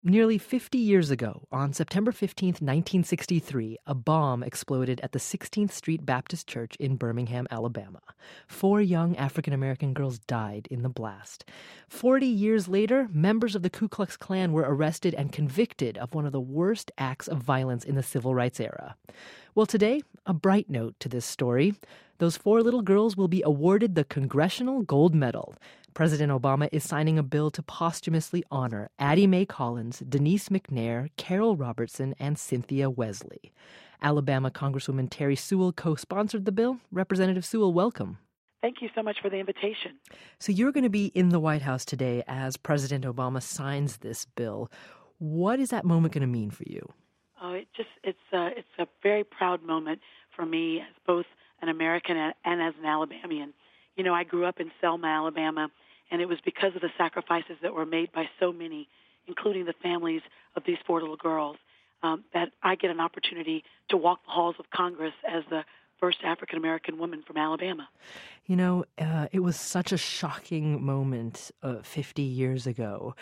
Nearly 50 years ago, on September 15th, 1963, a bomb exploded at the 16th Street Baptist Church in Birmingham, Alabama. 4 young African American girls died in the blast. 40 years later, members of the Ku Klux Klan were arrested and convicted of one of the worst acts of violence in the civil rights era. Well, today, a bright note to this story. Those 4 little girls will be awarded the Congressional Gold Medal. President Obama is signing a bill to posthumously honor Addie Mae Collins, Denise McNair, Carol Robertson, and Cynthia Wesley. Alabama Congresswoman Terry Sewell co-sponsored the bill. Representative Sewell, welcome. Thank you so much for the invitation. So you're going to be in the White House today as President Obama signs this bill. What is that moment going to mean for you? Oh, it's a very proud moment for me as both an American and as an Alabamian. You know, I grew up in Selma, Alabama, and it was because of the sacrifices that were made by so many, including the families of these 4 little girls, that I get an opportunity to walk the halls of Congress as the first African-American woman from Alabama. You know, it was such a shocking moment 50 years ago.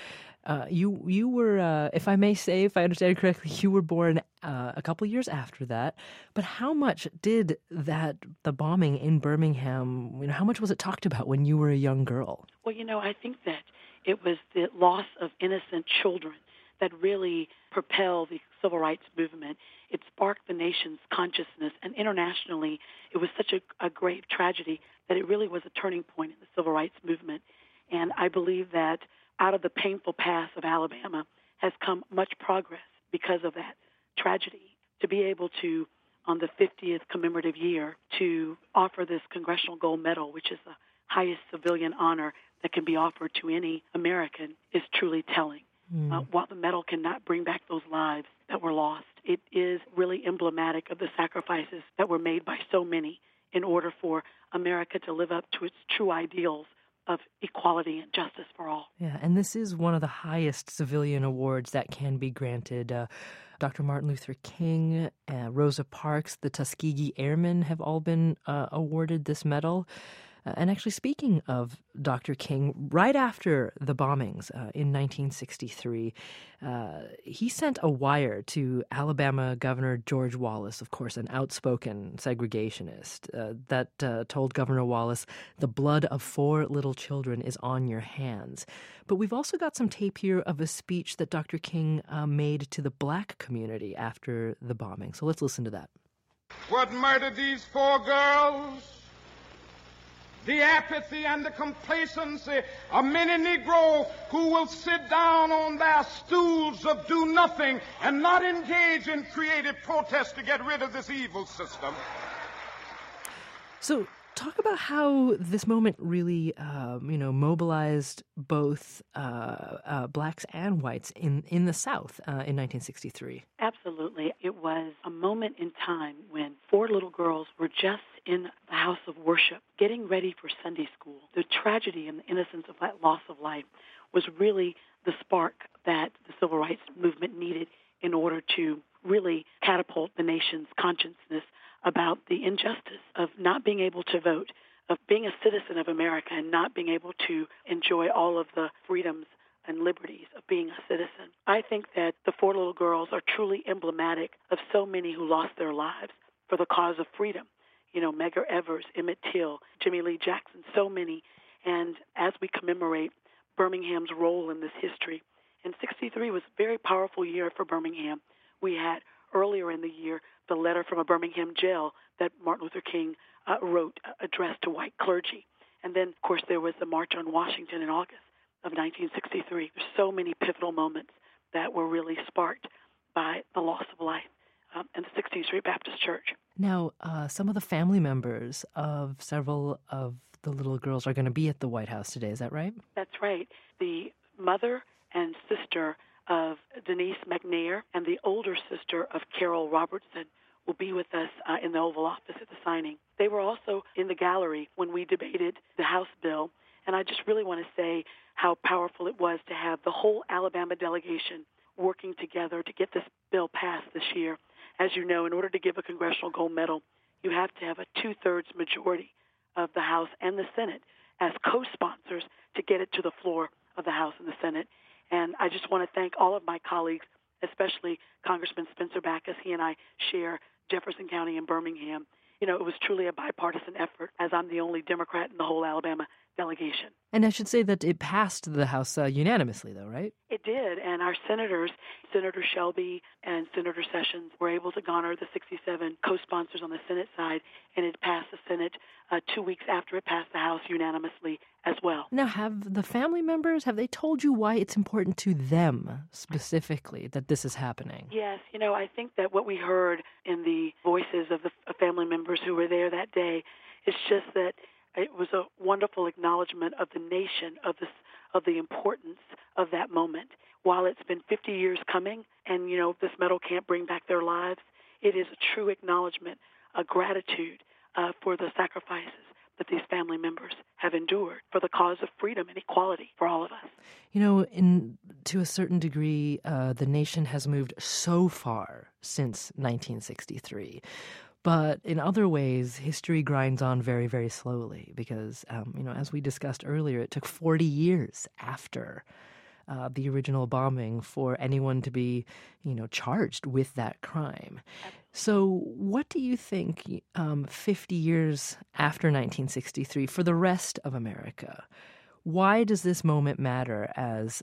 You were, if I may say, if I understand correctly, you were born a couple years after that. But how much did the bombing in Birmingham, how much was it talked about when you were a young girl? Well, I think that it was the loss of innocent children that really propelled the civil rights movement. It sparked the nation's consciousness, and internationally, it was such a great tragedy that it really was a turning point in the civil rights movement. And I believe that out of the painful past of Alabama has come much progress because of that tragedy. To be able to, on the 50th commemorative year, to offer this Congressional Gold Medal, which is the highest civilian honor that can be offered to any American, is truly telling. While the medal cannot bring back those lives that were lost, it is really emblematic of the sacrifices that were made by so many in order for America to live up to its true ideals of equality and justice for all. Yeah, and this is one of the highest civilian awards that can be granted. Dr. Martin Luther King, Rosa Parks, the Tuskegee Airmen have all been awarded this medal. And actually, speaking of Dr. King, right after the bombings in 1963, he sent a wire to Alabama Governor George Wallace, of course, an outspoken segregationist, that told Governor Wallace, "The blood of 4 little children is on your hands." But we've also got some tape here of a speech that Dr. King made to the black community after the bombing. So let's listen to that. What murdered these 4 girls? The apathy and the complacency of many Negroes who will sit down on their stools of do nothing and not engage in creative protest to get rid of this evil system. So talk about how this moment really, mobilized both blacks and whites in the South in 1963. Absolutely. It was a moment in time when 4 little girls were just in the house of worship, getting ready for Sunday school. The tragedy and the innocence of that loss of life was really the spark that the civil rights movement needed in order to really catapult the nation's consciousness about the injustice of not being able to vote, of being a citizen of America and not being able to enjoy all of the freedoms and liberties of being a citizen. I think that the 4 little girls are truly emblematic of so many who lost their lives for the cause of freedom. Medgar Evers, Emmett Till, Jimmy Lee Jackson, so many. And as we commemorate Birmingham's role in this history, and 63 was a very powerful year for Birmingham. We had earlier in the year the letter from a Birmingham jail that Martin Luther King wrote, addressed to white clergy. And then, of course, there was the March on Washington in August of 1963. There's so many pivotal moments that were really sparked by the loss of life in the 16th Street Baptist Church. Now, some of the family members of several of the little girls are going to be at the White House today. Is that right? That's right. The mother and sister of Denise McNair and the older sister of Carol Robertson will be with us in the Oval Office at the signing. They were also in the gallery when we debated the House bill, and I just really want to say how powerful it was to have the whole Alabama delegation working together to get this bill passed this year. As you know, in order to give a Congressional Gold Medal, you have to have a 2/3 majority of the House and the Senate as co-sponsors to get it to the floor of the House and the Senate. And I just want to thank all of my colleagues, especially Congressman Spencer Backus. He and I share Jefferson County and Birmingham. You know, it was truly a bipartisan effort, as I'm the only Democrat in the whole Alabama delegation. And I should say that it passed the House unanimously, though, right? It did, and our senators, Senator Shelby and Senator Sessions, were able to garner the 67 co-sponsors on the Senate side, and it passed the Senate 2 weeks after it passed the House unanimously as well. Now, have the family members, have they told you why it's important to them specifically that this is happening? Yes, you know, I think that what we heard in the voices of the family members who were there that day is just that it was a wonderful acknowledgement of the nation, of the importance of that moment. While it's been 50 years coming and, you know, this medal can't bring back their lives, it is a true acknowledgement, a gratitude for the sacrifices that these family members have endured for the cause of freedom and equality for all of us. You know, to a certain degree, the nation has moved so far since 1963. But in other ways, history grinds on very, very slowly because, you know, as we discussed earlier, it took 40 years after the original bombing for anyone to be, you know, charged with that crime. So what do you think 50 years after 1963 for the rest of America? Why does this moment matter as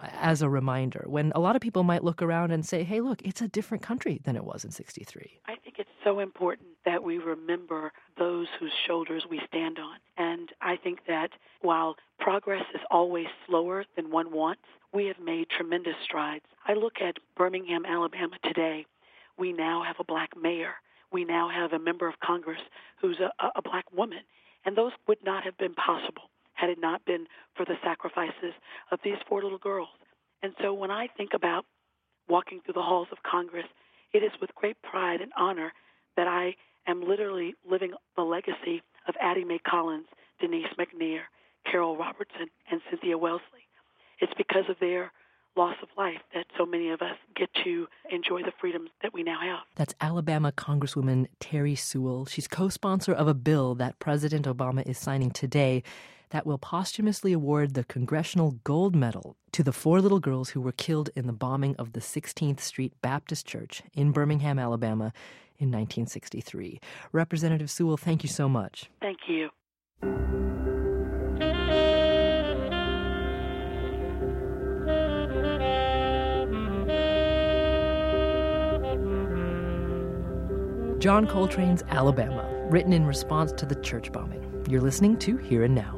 a reminder when a lot of people might look around and say, hey, look, it's a different country than it was in 63? I think it's so important that we remember those whose shoulders we stand on. And I think that while progress is always slower than one wants, we have made tremendous strides. I look at Birmingham, Alabama today. We now have a black mayor. We now have a member of Congress who's a black woman. And those would not have been possible had it not been for the sacrifices of these 4 little girls. And so when I think about walking through the halls of Congress, it is with great pride and honor that I am literally living the legacy of Addie Mae Collins, Denise McNair, Carol Robertson, and Cynthia Wellesley. It's because of their loss of life that so many of us get to enjoy the freedoms that we now have. That's Alabama Congresswoman Terri Sewell. She's co-sponsor of a bill that President Obama is signing today that will posthumously award the Congressional Gold Medal to the 4 little girls who were killed in the bombing of the 16th Street Baptist Church in Birmingham, Alabama in 1963. Representative Sewell, thank you so much. Thank you. John Coltrane's Alabama, written in response to the church bombing. You're listening to Here and Now.